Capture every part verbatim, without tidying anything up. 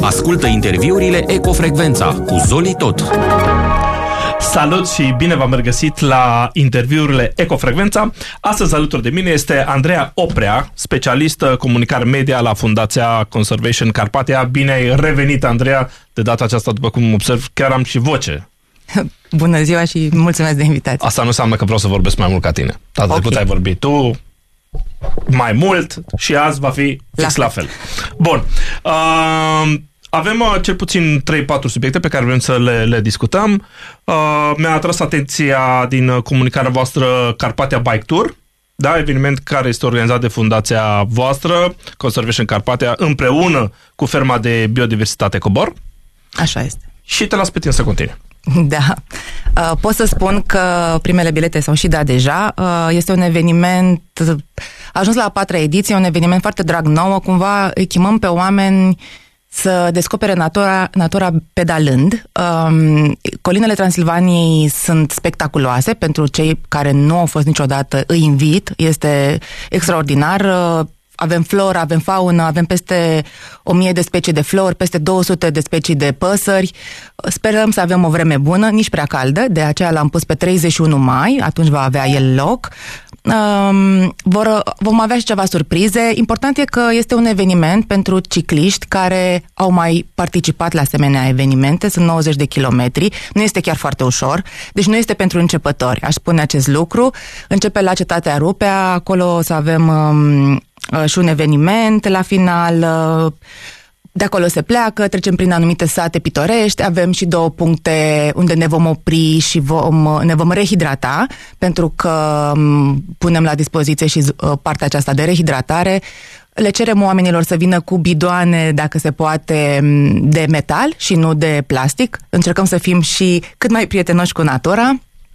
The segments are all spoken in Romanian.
Ascultă interviurile Ecofrecvența cu Zoli Tot. Salut și bine v-am regăsit la interviurile Ecofrecvența. Astăzi alături de mine este Andreea Oprea, specialistă comunicare media la Fundația Conservation Carpathia. Bine ai revenit, Andreea. De data aceasta, după cum observ, chiar am și voce. Bună ziua și mulțumesc de invitație. Asta nu înseamnă că vreau să vorbesc mai mult ca tine. Data trecută okay. ai vorbit tu mai mult și azi va fi fix la, la fel. Bun. Uh, avem uh, cel puțin trei patru subiecte pe care vrem să le, le discutăm. Uh, mi-a atras atenția din uh, comunicarea voastră Carpathia Bike Tour, da, eveniment care este organizat de fundația voastră, Conservation Carpathia, împreună cu ferma de biodiversitate Cobor. Așa este. Și te las pe tine să continui. Da. Uh, pot să spun că primele bilete s-au și dat deja. Uh, este un eveniment, a ajuns la a patra ediție, un eveniment foarte drag nouă. Cumva îi chemăm pe oameni să descopere natura, natura pedalând. Um, colinele Transilvaniei sunt spectaculoase. Pentru cei care nu au fost niciodată, îi invit. Este extraordinar. Uh, Avem floră, avem faună, avem peste o mie de specii de flori, peste două sute de specii de păsări. Sperăm să avem o vreme bună, nici prea caldă, de aceea l-am pus pe treizeci și unu mai, atunci va avea el loc. Um, vor, vom avea și ceva surprize. Important e că este un eveniment pentru cicliști care au mai participat la asemenea evenimente, sunt nouăzeci de kilometri, nu este chiar foarte ușor, deci nu este pentru începători, aș spune acest lucru. Începe la Cetatea Rupea, acolo o să avem um, și un eveniment la final. De acolo se pleacă, trecem prin anumite sate pitorești, avem și două puncte unde ne vom opri și vom, ne vom rehidrata, pentru că punem la dispoziție și partea aceasta de rehidratare. Le cerem oamenilor să vină cu bidoane, dacă se poate, de metal și nu de plastic. Încercăm să fim și cât mai prietenoși cu natura.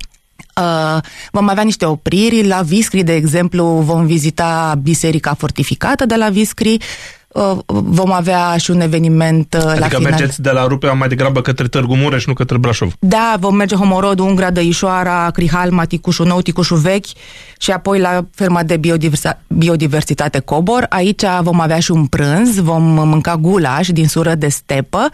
Uh, vom avea niște opriri la Viscri, de exemplu, vom vizita biserica fortificată de la Viscri. Uh, vom avea și un eveniment uh, adică la final. Mergeți de la Rupea mai degrabă către Târgu Mureș, nu către Brașov. Da, vom merge Homorodul, Ungra, Dăișoara, Crihalma, Ticușul Nou, Ticușul Vechi și apoi la ferma de biodivers- biodiversitate Cobor. Aici vom avea și un prânz, vom mânca gulaș din sură de stepă.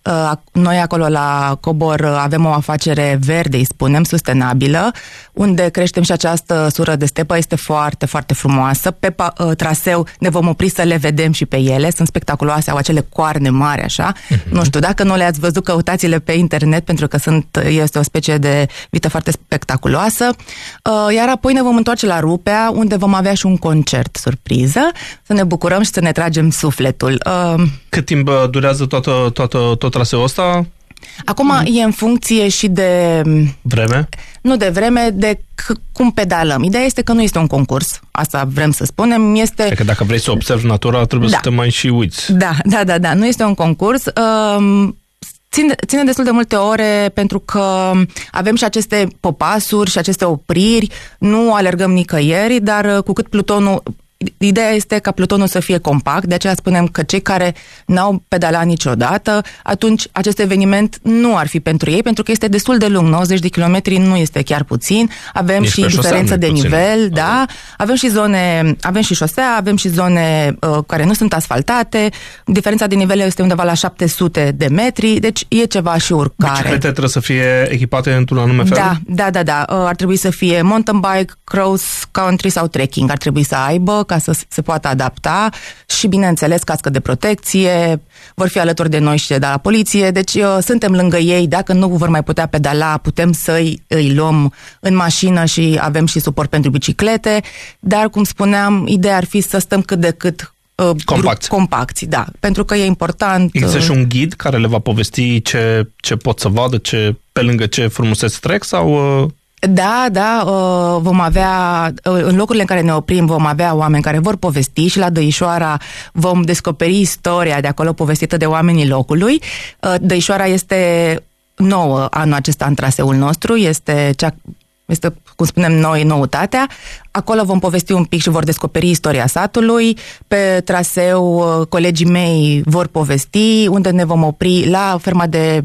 Noi acolo la Cobor avem o afacere verde, îi spunem, sustenabilă, unde creștem și această sură de stepă, este foarte, foarte frumoasă. Pe traseu ne vom opri să le vedem și pe ele, sunt spectaculoase, au acele coarne mari așa. Uh-huh. Nu știu, dacă nu le-ați văzut, căutați-le pe internet, pentru că sunt, este o specie de vită foarte spectaculoasă. Iar apoi ne vom întoarce la Rupea, unde vom avea și un concert surpriză, să ne bucurăm și să ne tragem sufletul. Cât timp durează toată, toată, tot traseul ăsta? Acum mm. e în funcție și de... Vreme? Nu de vreme, de c- cum pedalăm. Ideea este că nu este un concurs, asta vrem să spunem. Este... Adică dacă vrei să observi natura, trebuie da. să te mai și uiți. Da, da, da, da. Nu este un concurs. Um, ține, ține destul de multe ore, pentru că avem și aceste popasuri și aceste opriri. Nu alergăm nicăieri, dar cu cât plutonul... Ideea este ca plutonul să fie compact, de aceea spunem că cei care n-au pedalat niciodată, atunci acest eveniment nu ar fi pentru ei, pentru că este destul de lung, nouăzeci de kilometri nu este chiar puțin, avem Nici și diferență de puțin. nivel, da, avem și zone, avem și șosea, avem și zone uh, care nu sunt asfaltate, diferența de nivel este undeva la șapte sute de metri, deci e ceva și urcare. Biciclete trebuie să fie echipate într-un anume fel? Da, da, da, da, uh, ar trebui să fie mountain bike, cross country sau trekking, ar trebui să aibă, ca să se poată adapta și, bineînțeles, cască de protecție, vor fi alături de noi și de la poliție, deci uh, suntem lângă ei, dacă nu vor mai putea pedala, putem să-i îi luăm în mașină și avem și suport pentru biciclete, dar, cum spuneam, ideea ar fi să stăm cât de cât uh, compacți. compacți, da, pentru că e important. Există uh, și un ghid care le va povesti ce, ce pot să vadă, ce, pe lângă ce frumuseți trec sau... Uh... Da, da, vom avea, în locurile în care ne oprim, vom avea oameni care vor povesti și la Dăișoara vom descoperi istoria de acolo povestită de oamenii locului. Dăișoara este nouă anul acesta în traseul nostru, este cea, este, cum spunem noi, noutatea. Acolo vom povesti un pic și vor descoperi istoria satului. Pe traseu, colegii mei vor povesti, unde ne vom opri la ferma de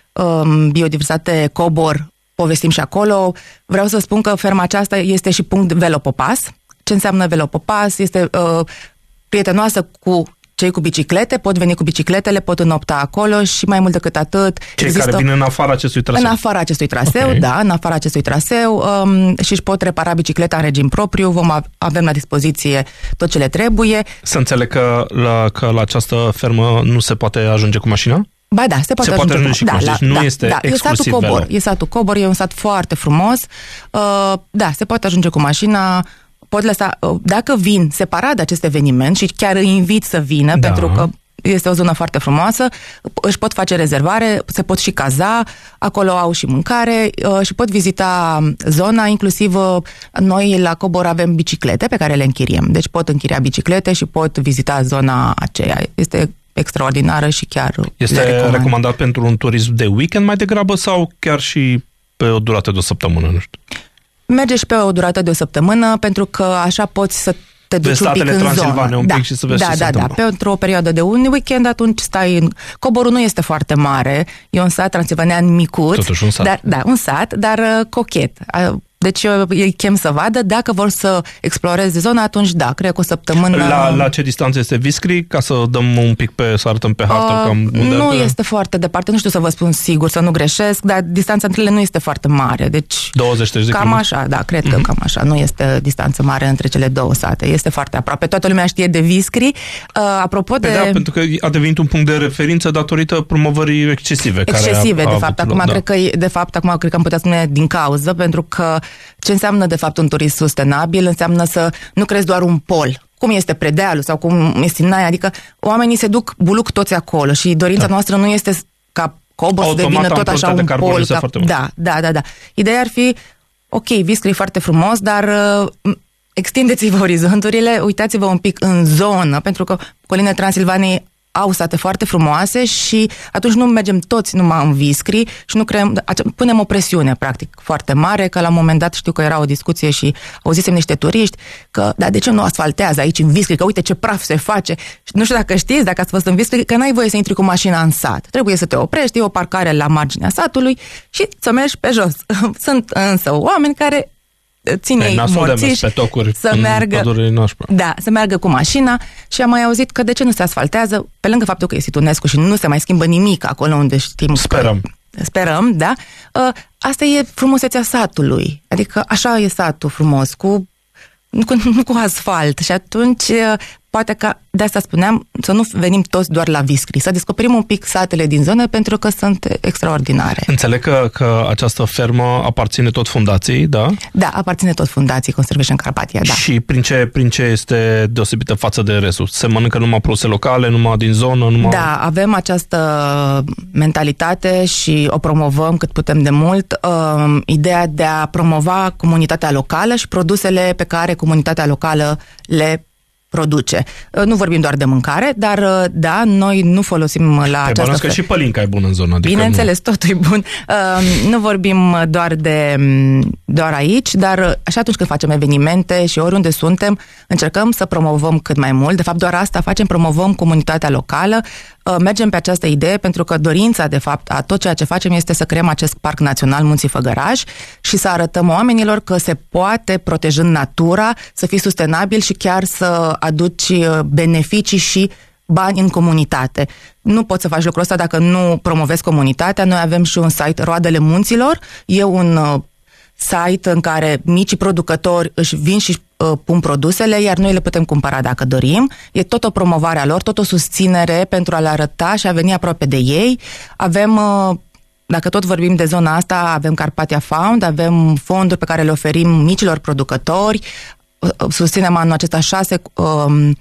um, biodiversitate Cobor. Povestim și acolo. Vreau să spun că ferma aceasta este și punct velopopas. Ce înseamnă velopopas? Este uh, prietenoasă cu cei cu biciclete pot veni cu bicicletele, pot înopta acolo și mai mult decât atât... Cei există... care vin în afara acestui traseu. În afara acestui traseu, okay. da, în afara acestui traseu um, și își pot repara bicicleta în regim propriu, vom ave- avem la dispoziție tot ce le trebuie. Să înțeleg că la, că la această fermă nu se poate ajunge cu mașina? Ba da, se poate se ajunge, poate ajunge cu... și da, cu deci da, nu este da, exclusiv e satul Cobor, velo. e satul Cobor, e un sat foarte frumos. Uh, da, se poate ajunge cu mașina, pot lăsa, uh, dacă vin separat de acest eveniment și chiar îi invit să vină, da. pentru că este o zonă foarte frumoasă, își pot face rezervare, se pot și caza, acolo au și mâncare uh, și pot vizita zona, inclusiv uh, noi la Cobor avem biciclete pe care le închiriem, deci pot închiria biciclete și pot vizita zona aceea. Este extraordinară și chiar este recomandat pentru un turism de weekend mai degrabă sau chiar și pe o durată de o săptămână, nu știu? Merge și pe o durată de o săptămână, pentru că așa poți să te duci un pic în zonă. Un da, pic și să vezi da, ce da, se da. Pentru o perioadă de un weekend, atunci stai în... Coborul nu este foarte mare, e un sat transilvanean micuț. Totuși un sat. Dar, da, un sat, dar uh, cochet. Uh, Deci eu îi chem să vadă, dacă vor să exploreze zona, atunci da, cred că o săptămână... La, la ce distanță este Viscri? Ca să dăm un pic pe, să arătăm pe hartă uh, cam unde... Nu este foarte departe, nu știu să vă spun sigur, să nu greșesc, dar distanța între ele nu este foarte mare, deci... douăzeci treizeci de Cam așa, da, cred că mm-hmm. cam așa, nu este distanță mare între cele două sate, este foarte aproape. Toată lumea știe de Viscri. Uh, apropo de... de... Da, pentru că a devenit un punct de referință datorită promovării excesive. Excesive, care a, de a fapt, avut, acum da. cred că, de fapt, acum cred că am putea spune din cauză, pentru că ce înseamnă de fapt un turism sustenabil înseamnă să nu crezi doar un pol, cum este Predealul sau cum este Sinaia, adică oamenii se duc buluc toți acolo și dorința da. noastră nu este ca Cobor să devină tot așa un pol. Ca... Da, da, da, da. Ideea ar fi, ok, Viscri e foarte frumos, dar uh, extindeți-vă orizonturile, uitați-vă un pic în zonă, pentru că colinele Transilvaniei au sate foarte frumoase și atunci nu mergem toți numai în Viscri și nu creăm, punem o presiune practic foarte mare, că la un moment dat știu că era o discuție și auzisem niște turiști că, da, de ce nu asfaltează aici în Viscri, că uite ce praf se face. Și nu știu dacă știți, dacă ați fost în Viscri, că n-ai voie să intri cu mașina în sat. Trebuie să te oprești, e o parcare la marginea satului și să mergi pe jos. Sunt însă oameni care ține ei morțiși să meargă, da, să meargă cu mașina și am mai auzit că de ce nu se asfaltează, pe lângă faptul că este UNESCO și nu se mai schimbă nimic acolo unde știm. Sperăm. Că, sperăm, da. Asta e frumusețea satului. Adică așa e satul frumos, cu nu cu, nu cu asfalt. Și atunci poate că, de asta spuneam, să nu venim toți doar la Viscri, să descoperim un pic satele din zonă, pentru că sunt extraordinare. Înțeleg că, că această fermă aparține tot fundației, da? Da, aparține tot fundației Conservation Carpathia, da. Și prin ce, prin ce este deosebită față de restul? Se mănâncă numai produse locale, numai din zonă? Numai... Da, avem această mentalitate și o promovăm cât putem de mult. Uh, ideea de a promova comunitatea locală și produsele pe care comunitatea locală le produce. Nu vorbim doar de mâncare, dar da, noi nu folosim la Te această... bănuiesc că și pălinca e bună în zonă. Adică bineînțeles, nu... totul e bun. Uh, nu vorbim doar de doar aici, dar și atunci când facem evenimente și oriunde suntem, încercăm să promovăm cât mai mult. De fapt, doar asta facem, promovăm comunitatea locală. Uh, mergem pe această idee pentru că dorința, de fapt, a tot ceea ce facem este să creăm acest Parc Național Munții Făgăraș și să arătăm oamenilor că se poate, protejând natura, să fii sustenabil și chiar să aduci beneficii și bani în comunitate. Nu poți să faci lucrul ăsta dacă nu promovezi comunitatea. Noi avem și un site, Roadele Munților. E un uh, site în care micii producători își vin și uh, pun produsele, iar noi le putem cumpăra dacă dorim. E tot o promovare a lor, tot o susținere pentru a le arăta și a veni aproape de ei. Avem... Uh, Dacă tot vorbim de zona asta, avem Carpathia Found, avem fonduri pe care le oferim micilor producători, susținem anul acesta șase um,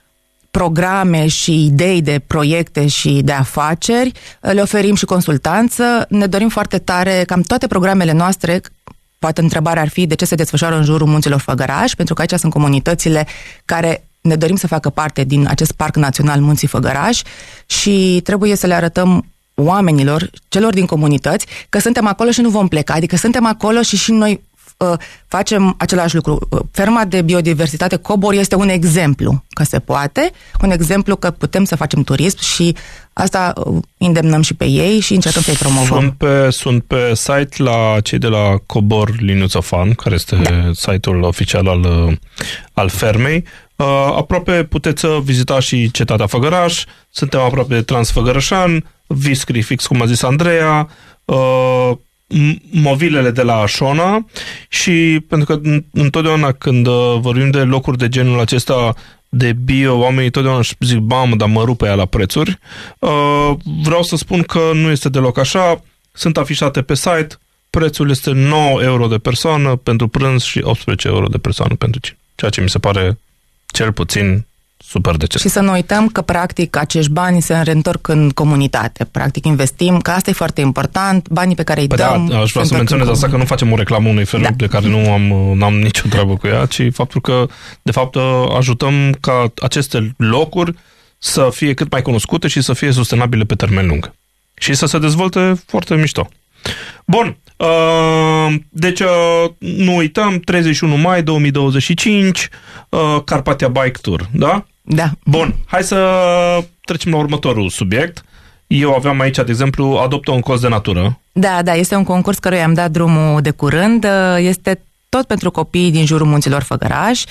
programe și idei de proiecte și de afaceri, le oferim și consultanță. Ne dorim foarte tare, cam toate programele noastre, poate întrebarea ar fi de ce se desfășoară în jurul Munților Făgăraș, pentru că aici sunt comunitățile care ne dorim să facă parte din acest Parc Național Munții Făgăraș și trebuie să le arătăm oamenilor, celor din comunități, că suntem acolo și nu vom pleca, adică suntem acolo și și noi uh, facem același lucru. Ferma de biodiversitate Cobor este un exemplu că se poate, un exemplu că putem să facem turism și asta uh, îndemnăm și pe ei și încercăm să-i promovăm. Sunt pe, sunt pe site la cei de la Cobor Liniuță Farm, care este da. site-ul oficial al, al fermei. Uh, aproape puteți să vizitați și Cetatea Făgăraș, suntem aproape de Transfăgărășan, Viscri, fix cum a zis Andreea, uh, movilele de la Așona și pentru că întotdeauna când vorbim de locuri de genul acesta de bio, oamenii totdeauna își zic, bam, dar mă rupe aia la prețuri. Uh, vreau să spun că nu este deloc așa, sunt afișate pe site, prețul este nouă euro de persoană pentru prânz și optsprezece euro de persoană pentru cine, ceea ce mi se pare cel puțin super decent. Și să nu uităm că, practic, acești bani se reîntorc în comunitate. Practic, investim, că asta e foarte important, banii pe care îi păi dăm... Da, aș vrea să menționez asta, că nu facem o reclamă unei femei da. de care nu am, n-am nicio treabă cu ea, ci faptul că, de fapt, ajutăm ca aceste locuri să fie cât mai cunoscute și să fie sustenabile pe termen lung. Și să se dezvolte foarte mișto. Bun, uh, deci uh, nu uităm, treizeci și unu mai două mii douăzeci și cinci, uh, Carpathia Bike Tour, da? Da. Bun, hai să trecem la următorul subiect. Eu aveam aici, de exemplu, Adoptă un colț de natură. Da, da, este un concurs căruia am dat drumul de curând. Este tot pentru copiii din jurul munților Făgăraș.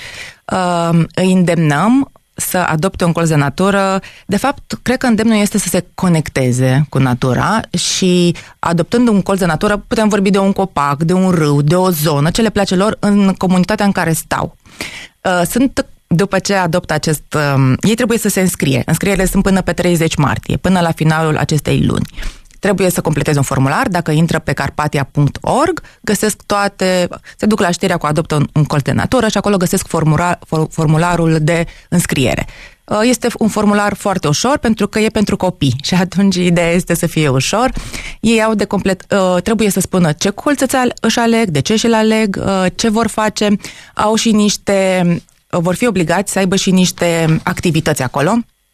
Îi îndemnăm să adopte un colț de natură. De fapt, cred că îndemnul este să se conecteze cu natura și adoptând un colț de natură putem vorbi de un copac, de un râu, de o zonă, ce le place lor în comunitatea în care stau. Sunt După ce adoptă acest... Um, ei trebuie să se înscrie. Înscrierile sunt până pe treizeci martie, până la finalul acestei luni. Trebuie să completeze un formular. Dacă intră pe carpathia punct org, găsesc toate... Se duc la știrea cu Adoptă un, un colț de natură și acolo găsesc formular, formularul de înscriere. Uh, este un formular foarte ușor pentru că e pentru copii și atunci ideea este să fie ușor. Ei au de complet... Uh, trebuie să spună ce colț își aleg, de ce și-l aleg, uh, ce vor face. Au și niște... vor fi obligați să aibă și niște activități acolo.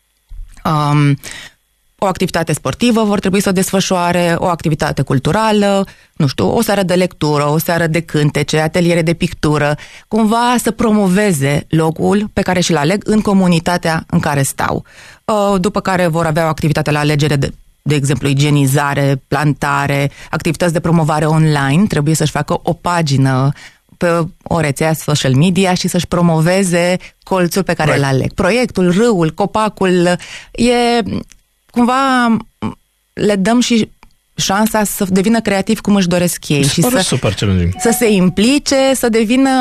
Um, o activitate sportivă vor trebui să o desfășoare, o activitate culturală, nu știu, o seară de lectură, o seară de cântece, ateliere de pictură, cumva să promoveze locul pe care și-l aleg în comunitatea în care stau. Uh, după care vor avea o activitate la alegere de de exemplu, igienizare, plantare, activități de promovare online, trebuie să-și facă o pagină pe o rețea social media și să-și promoveze colțul pe care îl aleg. Proiectul, râul, copacul, e cumva le dăm și șansa să devină creativ cum își doresc ei și să, super să se implice, să devină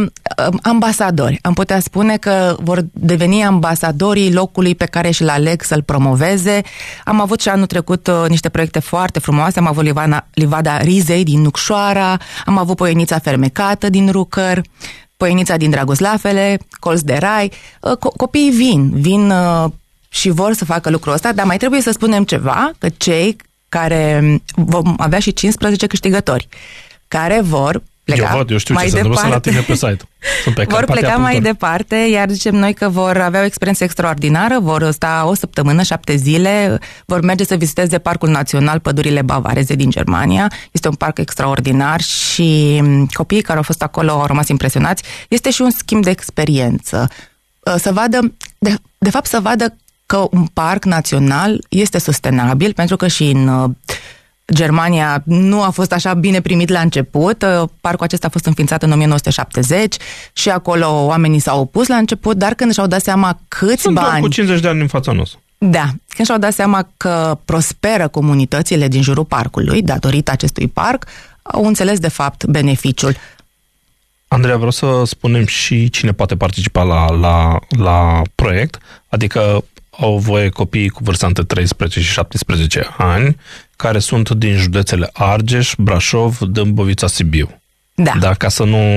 ambasadori. Am putea spune că vor deveni ambasadorii locului pe care și-l aleg să-l promoveze. Am avut și anul trecut uh, niște proiecte foarte frumoase. Am avut Livana, Livada Rizei din Nucșoara, am avut Poienița Fermecată din Rucăr, Poienița din Dragoslafele, Colț de Rai. Uh, co- copiii vin, vin uh, și vor să facă lucrul ăsta, dar mai trebuie să spunem ceva, că cei care vom avea și cincisprezece câștigători care vor pleca eu văd, eu știu mai ce se departe. la tine pe site. Sunt pe vor pleca mai departe, iar zicem noi că vor avea o experiență extraordinară, vor sta o săptămână, șapte zile, vor merge să viziteze Parcul Național Pădurile Bavareze din Germania. Este un parc extraordinar și copiii care au fost acolo au rămas impresionați. Este și un schimb de experiență. Să vadă, de, de fapt să vadă că un parc național este sustenabil, pentru că și în uh, Germania nu a fost așa bine primit la început. Uh, parcul acesta a fost înființat în o mie nouă sute șaptezeci și acolo oamenii s-au opus la început, dar când și-au dat seama câți Sunt bani... cu cincizeci de ani în fața noastră. Da, când și-au dat seama că prosperă comunitățile din jurul parcului, datorită acestui parc, au înțeles de fapt beneficiul. Andreea, vreau să spunem și cine poate participa la, la, la proiect, adică au voie copiii cu vârsta între treisprezece și șaptesprezece ani, care sunt din județele Argeș, Brașov, Dâmbovița, Sibiu. Da. Da, ca să nu...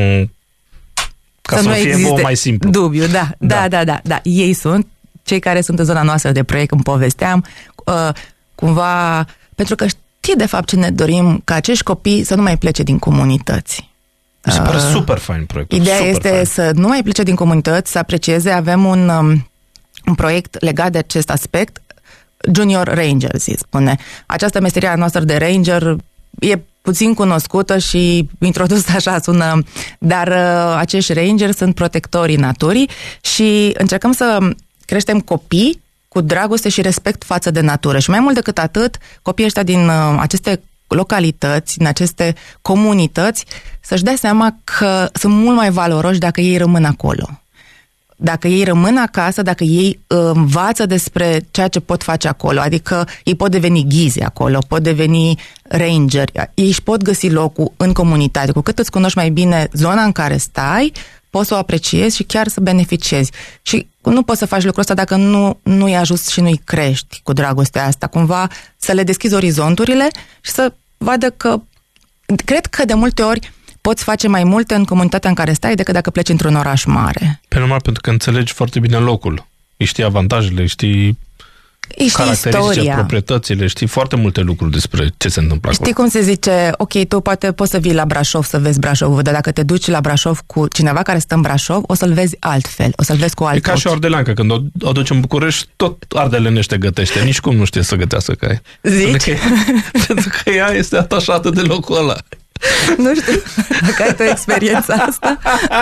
Ca să, să nu fie vouă mai simplu. Dubiu, da, da, da, da, da, da. Ei sunt cei care sunt în zona noastră de proiect, îmi povesteam, uh, cumva, pentru că știi de fapt ce ne dorim, ca acești copii să nu mai plece din comunități. Mi se pare uh, super fain proiectul. Ideea super este fain. să nu mai plece din comunități, să aprecieze. Avem un, um, un proiect legat de acest aspect, Junior Ranger, se spune. Această meserie a noastră de ranger e puțin cunoscută și introdusă așa sună, dar uh, acești rangeri sunt protectorii naturii și încercăm să creștem copii cu dragoste și respect față de natură. Și mai mult decât atât, copiii ăștia din uh, aceste localități, din aceste comunități, să-și dea seama că sunt mult mai valoroși dacă ei rămân acolo. dacă ei rămân acasă, dacă ei învață despre ceea ce pot face acolo, adică ei pot deveni ghizi acolo, pot deveni rangeri, ei își pot găsi locul în comunitate. Cu cât îți cunoști mai bine zona în care stai, poți să o apreciezi și chiar să beneficiezi. Și nu poți să faci lucrul ăsta dacă nu, nu-i ajuți și nu-i crești cu dragostea asta. Cumva să le deschizi orizonturile și să vadă că... Cred că de multe ori poți face mai multe în comunitatea în care stai decât dacă pleci într-un oraș mare. Pe normal, pentru că înțelegi foarte bine locul. Știi avantajele, știi... Știi caracteristice, istoria, proprietățile, știi foarte multe lucruri despre ce se întâmplă acolo. Știi cum se zice, ok, tu poate poți să vii la Brașov să vezi Brașovul, dar dacă te duci la Brașov cu cineva care stă în Brașov, o să-l vezi altfel, o să-l vezi cu alt E ca și o ardeleancă, când o, o duci în București, tot ardelenește gătește, nici cum nu știe să gătească ca ea. Zici? Pentru că, pentru că ea este atașată de locul ăla. Nu știu dacă ai tu experiența asta.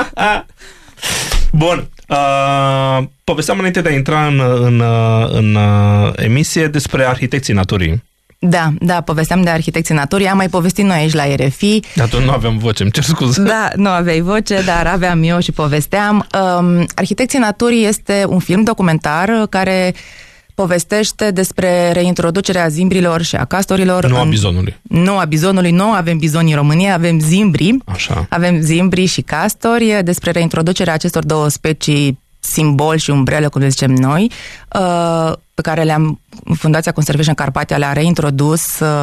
Bun. Uh, povesteam înainte de a intra în, în, în uh, emisie despre arhitecții naturii. Da, da, povesteam de arhitecții naturii, am mai povestit noi aici la R F I. Dar tu nu aveam voce, îmi cer scuze. Da, nu aveai voce, dar aveam eu și povesteam. Um, Arhitecții naturii este un film documentar care povestește despre reintroducerea zimbrilor și a castorilor. Nu în... a bizonului. Nu a bizonului, nu avem bizoni în România, avem zimbri. Așa. Avem zimbri și castori, despre reintroducerea acestor două specii simbol și umbrelă, cum le zicem noi, pe care le-am, Fundația Conservation Carpathia le-a reintrodus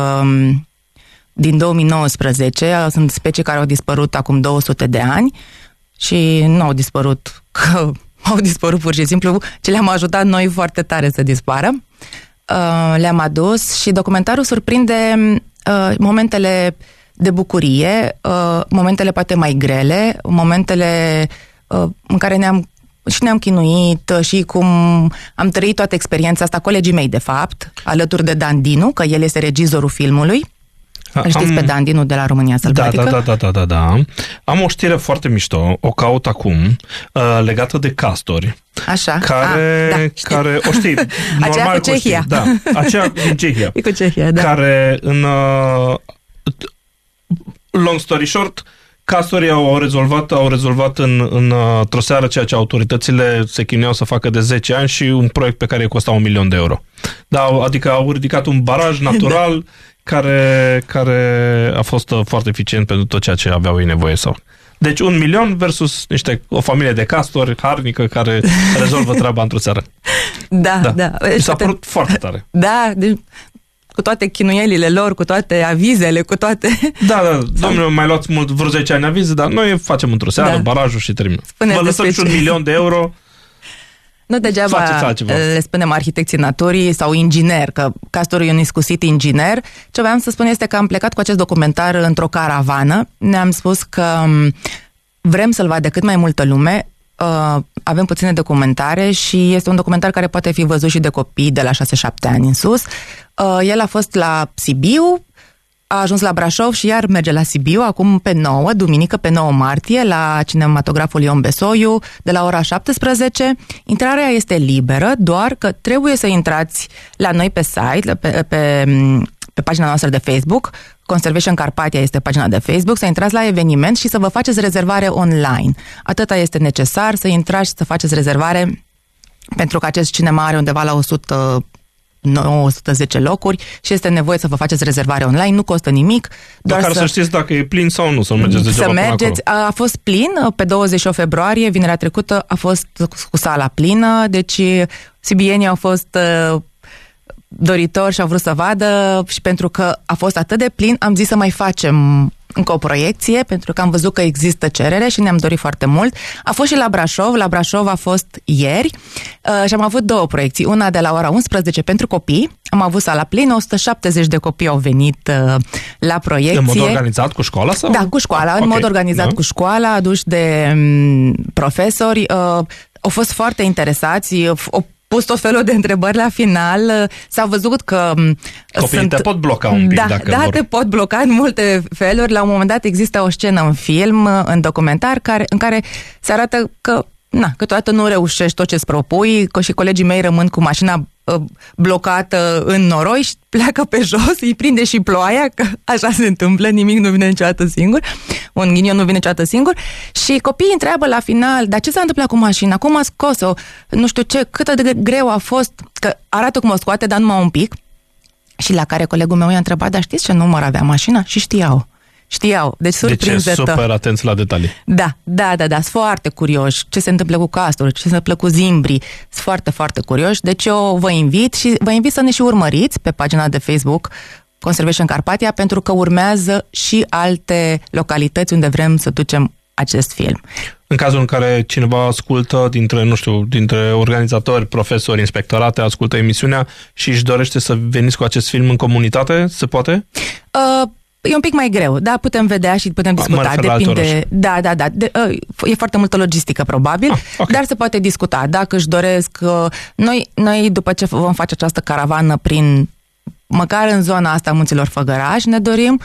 din două mii nouăsprezece. Sunt specii care au dispărut acum două sute de ani și nu au dispărut că au dispărut pur și simplu, ci le-am ajutat noi foarte tare să dispară. Le-am adus și documentarul surprinde momentele de bucurie, momentele poate mai grele, momentele în care ne-am și ne-am chinuit și cum am trăit toată experiența asta, colegii mei de fapt, alături de Dan Dinu, că el este regizorul filmului. Îl știți am... pe Dan Dinu de la România Sălbatică? Da, da, da, da, da, da. Am o știre foarte mișto, o caut acum, uh, legată de castori. Așa. Care, ah, da, care o știi, normal aceea cu Cehia. Știi, da, aceea din Cehia. E cu Cehia, da. Care în uh, long story short, castorii au rezolvat, au rezolvat în, în, într-o seară ceea ce autoritățile se chinuiau să facă de zece ani și un proiect pe care îi costa un milion de euro. Da, adică au ridicat un baraj natural da. care, care a fost foarte eficient pentru tot ceea ce aveau ei nevoie să. Deci un milion versus niște, o familie de castori harnică care rezolvă treaba într-o seară. Da, da. da. Mi s-a părut foarte tare. Da, deci cu toate chinuielile lor, cu toate avizele, cu toate... Da, da, domnule, mai luați mult, vreo zece ani avize, dar noi facem într-o seară, da. barajul și termină. Vă lăsăm și un milion de euro. Nu degeaba le spunem arhitecții naturii sau inginer, că castorul e un iscusit inginer. Ce voiam să spun este că am plecat cu acest documentar într-o caravană. Ne-am spus că vrem să-l vadă cât mai multă lume. Uh, avem puține documentare și este un documentar care poate fi văzut și de copii de la șase șapte ani în sus. Uh, el a fost la Sibiu, a ajuns la Brașov și iar merge la Sibiu, acum pe nouă, duminică, pe nouă martie, la cinematograful Ion Besoiu, de la ora șaptesprezece. Intrarea este liberă, doar că trebuie să intrați la noi pe site, pe, pe, pe pagina noastră de Facebook. Conservation Carpathia este pagina de Facebook, să intrați la eveniment și să vă faceți rezervare online. Atâta este necesar, să intrați și să faceți rezervare, pentru că acest cinema are undeva la o sută nouă sute zece locuri și este nevoie să vă faceți rezervare online, nu costă nimic. Doar Măcar să... să știți dacă e plin sau nu, să nu mergeți degeaba să până mergeți. acolo. A fost plin, pe douăzeci și opt februarie, vinerea trecută, a fost cu sala plină, deci sibienii au fost doritori și au vrut să vadă și pentru că a fost atât de plin, am zis să mai facem încă o proiecție, pentru că am văzut că există cerere și ne-am dorit foarte mult. A fost și la Brașov, la Brașov a fost ieri uh, și am avut două proiecții, una de la ora unsprezece pentru copii, am avut sala plină, o sută șaptezeci de copii au venit uh, la proiecție. În mod organizat cu școala? Sau? Da, cu școala, ah, în okay. mod organizat da. cu școala, aduși de um, profesori, uh, au fost foarte interesați, o pus tot felul de întrebări la final. S-a văzut că copiii sunt... te pot bloca un pic da, dacă Da, vor. te pot bloca în multe feluri. La un moment dat există o scenă în film, în documentar, care, în care se arată că na, câteodată nu reușești tot ce-ți propui, că și colegii mei rămân cu mașina blocată în noroi și pleacă pe jos, îi prinde și ploaia, că așa se întâmplă, nimic nu vine niciodată singur, un ghinion nu vine niciodată singur, și copiii întreabă la final, dar ce s-a întâmplat cu mașina, cum a scos-o, nu știu ce, cât de greu a fost, că arată cum o scoate, dar numai un pic, și la care colegul meu i-a întrebat, dar știți ce număr avea mașina? Și știau. Știau, deci surprinzător. Deci super atenți la detalii. Da, da, da, da, sunt foarte curioși ce se întâmplă cu castori, ce se întâmplă cu zimbrii, sunt foarte, foarte curioși, deci eu vă invit și vă invit să ne și urmăriți pe pagina de Facebook Conservation Carpathia, pentru că urmează și alte localități unde vrem să ducem acest film. În cazul în care cineva ascultă dintre, nu știu, dintre organizatori, profesori, inspectorate, ascultă emisiunea și își dorește să veniți cu acest film în comunitate, se poate? Uh, E un pic mai greu, da, putem vedea și putem discuta, depinde, da, da, da, de, e foarte multă logistică probabil, ah, okay. Dar se poate discuta, dacă își doresc, noi, noi după ce vom face această caravană prin, măcar în zona asta a Munților Făgăraș, ne dorim,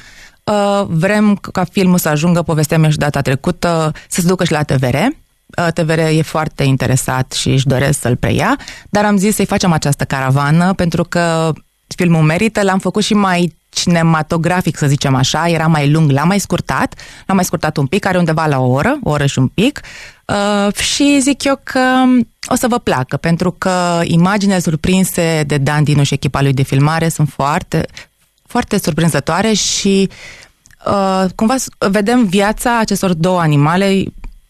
vrem ca filmul să ajungă, povesteam eu și data trecută, să se ducă și la T V R, T V R e foarte interesat și își doresc să-l preia, dar am zis să-i facem această caravană, pentru că filmul merită, l-am făcut și mai cinematografic, să zicem așa, era mai lung, l-am mai scurtat, l-am mai scurtat un pic, are undeva la o oră, o oră și un pic, uh, și zic eu că o să vă placă, pentru că imaginile surprinse de Dan Dinu și echipa lui de filmare sunt foarte, foarte surprinzătoare și uh, cumva vedem viața acestor două animale.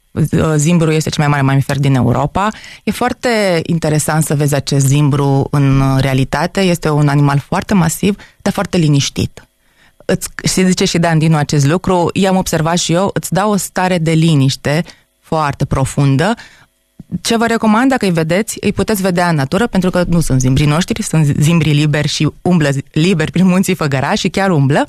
Zimbrul este cel mai mare mamifer din Europa. E foarte interesant să vezi acest zimbru în realitate. Este un animal foarte masiv, dar foarte liniștit. Îți, și zice și Dan Dinu acest lucru, i-am observat și eu, îți dau o stare de liniște foarte profundă. Ce vă recomand, dacă îi vedeți, îi puteți vedea în natură, pentru că nu sunt zimbrii noștri, sunt zimbrii liberi și umblă liberi prin Munții Făgăraș și chiar umblă.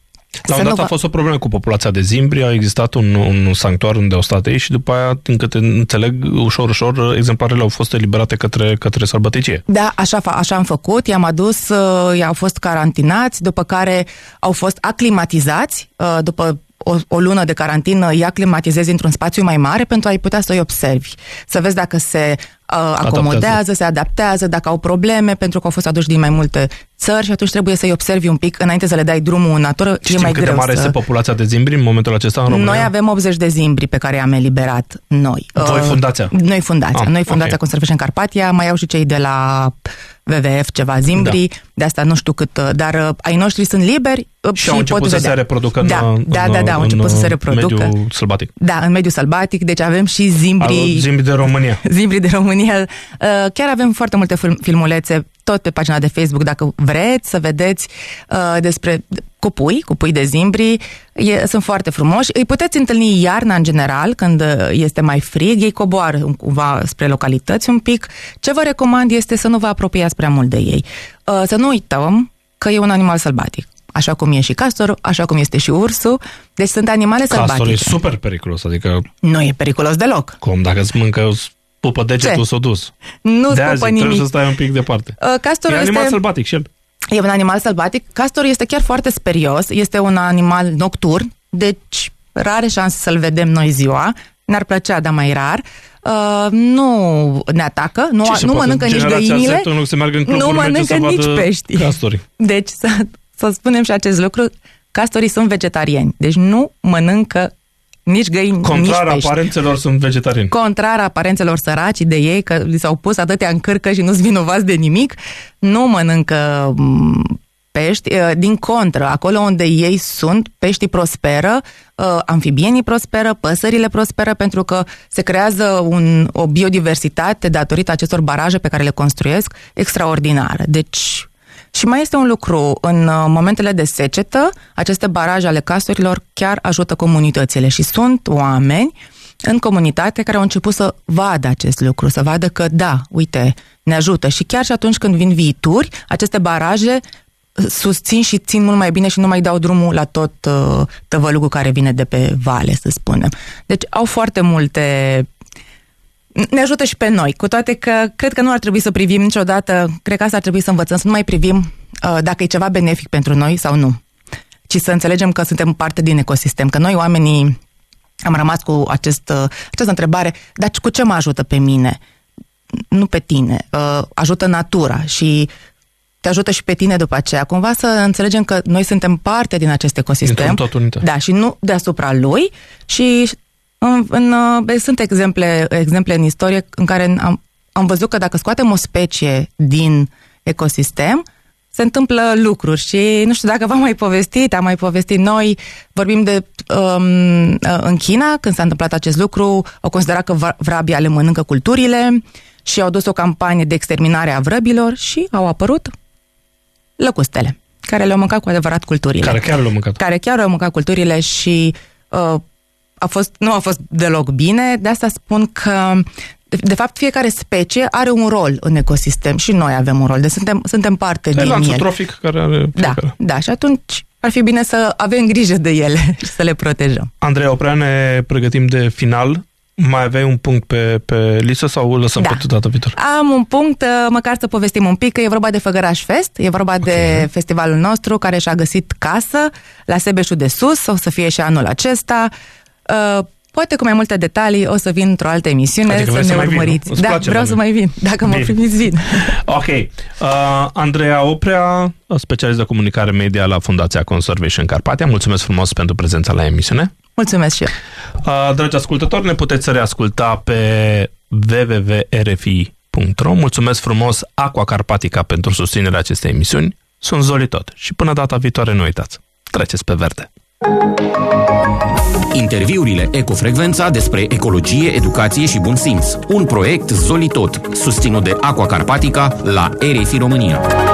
La un dat a fost o problemă cu populația de zimbri, a existat un, un sanctuar unde au stat ei și după aia, încât înțeleg, ușor, ușor, exemplarele au fost eliberate către, către sălbăticie. Da, așa, așa am făcut, i-am adus, i-au fost carantinați, după care au fost aclimatizați, după o, o lună de carantină, îi aclimatizezi într-un spațiu mai mare pentru a-i putea să-i observi, să vezi dacă se uh, acomodează, adaptează. se adaptează, dacă au probleme, pentru că au fost aduși din mai multe țări și atunci trebuie să-i observi un pic înainte să le dai drumul în natură. Știm e mai cât greu de mare să... este populația de zimbri în momentul acesta în România? Noi avem optzeci de zimbri pe care i-am eliberat noi. Voi fundația? Uh, noi fundația. Ah, noi fundația okay. Conservation Carpathia, mai au și cei de la W W F ceva zimbri, da. De asta nu știu cât, dar uh, ai noștri sunt liberi uh, și, și au început să vedea. se reproducă în, da, în, da, da, da, au început să se reproducă. mediul sălbatic. Da, în mediul sălbatic, deci avem și zimbri... Zimbri de România. Zimbri de România. Uh, chiar avem foarte multe filmulețe, tot pe pagina de Facebook, dacă vreți să vedeți uh, despre cupui, cupui de zimbri, e, sunt foarte frumoși. Îi puteți întâlni iarna în general, când este mai frig, ei coboară cumva spre localități un pic. Ce vă recomand este să nu vă apropiați prea mult de ei. Uh, să nu uităm că e un animal sălbatic. Așa cum e și castorul, așa cum este și ursul. Deci sunt animale sălbatice. Castorul e super periculos, adică... Nu e periculos deloc. Cum? Dacă îți mâncă... pupă degetul, s-o dus. Nu-ți pupă nimic. Trebuie să stai un pic departe. Uh, castorul e este... animal sălbatic și el. E un animal sălbatic. Castorul este chiar foarte sperios. Este un animal nocturn, deci rare șanse să-l vedem noi ziua. Ne-ar plăcea, dar mai rar. Uh, nu ne atacă, nu, nu mănâncă nici găinile, nu mănâncă nici pești. Castorii. Deci să, să spunem și acest lucru, castorii sunt vegetariani, deci nu mănâncă nici găini, Contrar nici pești. aparențelor sunt vegetariani. Contrar aparențelor săraci de ei, că li s-au pus atâtea în cârcă și nu-s vinovați de nimic, nu mănâncă pești. Din contră, acolo unde ei sunt, peștii prosperă, amfibienii prosperă, păsările prosperă, pentru că se creează un, o biodiversitate datorită acestor baraje pe care le construiesc extraordinară. Deci... Și mai este un lucru, în momentele de secetă, aceste baraje ale castorilor chiar ajută comunitățile și sunt oameni în comunitate care au început să vadă acest lucru, să vadă că da, uite, ne ajută și chiar și atunci când vin viituri, aceste baraje susțin și țin mult mai bine și nu mai dau drumul la tot uh, tăvălugul care vine de pe vale, să spunem. Deci au foarte multe... Ne ajută și pe noi, cu toate că cred că nu ar trebui să privim niciodată, cred că asta ar trebui să învățăm, să nu mai privim uh, dacă e ceva benefic pentru noi sau nu, ci să înțelegem că suntem parte din ecosistem, că noi oamenii am rămas cu acest, uh, această întrebare, dar cu ce mă ajută pe mine? nu pe tine, uh, ajută natura și te ajută și pe tine după aceea. Cumva să înțelegem că noi suntem parte din acest ecosistem. Da, și nu deasupra lui. Și în, în, sunt exemple, exemple în istorie în care am, am văzut că dacă scoatem o specie din ecosistem, se întâmplă lucruri și nu știu dacă v-am mai povestit, am mai povestit noi, vorbim de um, în China, când s-a întâmplat acest lucru, au considerat că vrabia le mănâncă culturile și au dus o campanie de exterminare a vrăbilor și au apărut lăcustele, care le-au mâncat cu adevărat culturile. Care chiar le-au mâncat. Care chiar le-au mâncat culturile și uh, a fost, nu a fost deloc bine, de asta spun că de fapt, fiecare specie are un rol în ecosistem și noi avem un rol, deci suntem, suntem parte de din lanțul el. trofic care are fiecare. Da, da, și atunci ar fi bine să avem grijă de ele și să le protejăm. Andreea Oprea, ne pregătim de final. Mai aveai un punct pe, pe listă sau îl lăsăm da. pe data viitor? Am un punct, măcar să povestim un pic, că e vorba de Făgăraș Fest, e vorba okay. de festivalul nostru care și-a găsit casă la Sebeșul de Sus, o să fie și anul acesta. Uh, Poate cu mai multe detalii o să vin într-o altă emisiune adică să ne urmăriți. Vin, da, vreau să mai vin. Dacă mă primiți, vin. Ok. Uh, Andreea Oprea, specialist de comunicare media la Fundația Conservation Carpathia. Mulțumesc frumos pentru prezența la emisiune. Mulțumesc și eu. Uh, dragi ascultători, ne puteți reasculta pe w w w punct r f i punct r o. Mulțumesc frumos Aqua Carpatica pentru susținerea acestei emisiuni. Sunt Zoli Tot și până data viitoare nu uitați, treceți pe verde. Interviurile Ecofrecvența despre ecologie, educație și bun simț. Un proiect Zoli Tot, susținut de Aqua Carpatica la R F I România.